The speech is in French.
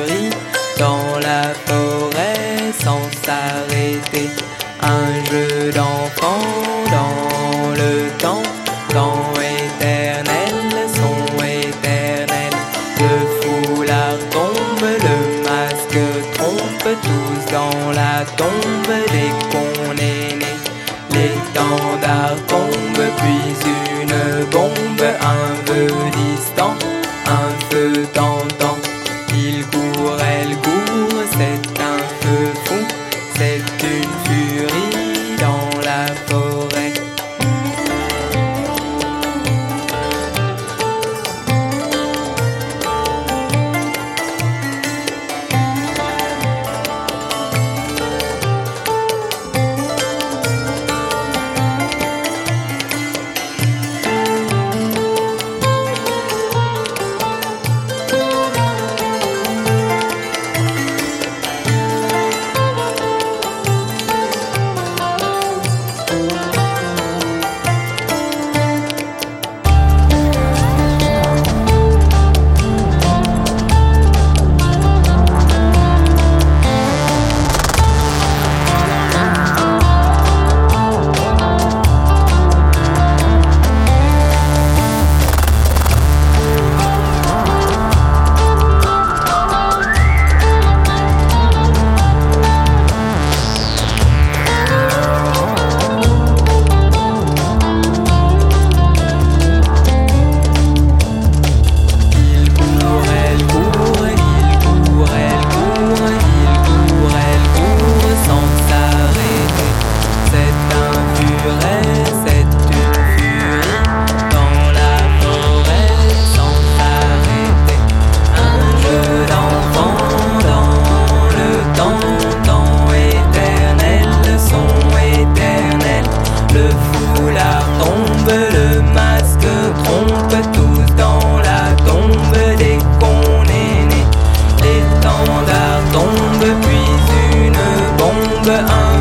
furie dans la forêt sans s'arrêter. Un jeu d'enfant dans le temps éternel, son éternel. Le foulard tombe, le masque trompe, tous dans la tombe dès qu'on est né. L'étendard tombe, puis une bombe, un vœu distant, un feu tentant. Il court, elle court, c'est un feu fou, c'est une furie dans la forêt. Tombe, puis une bombe,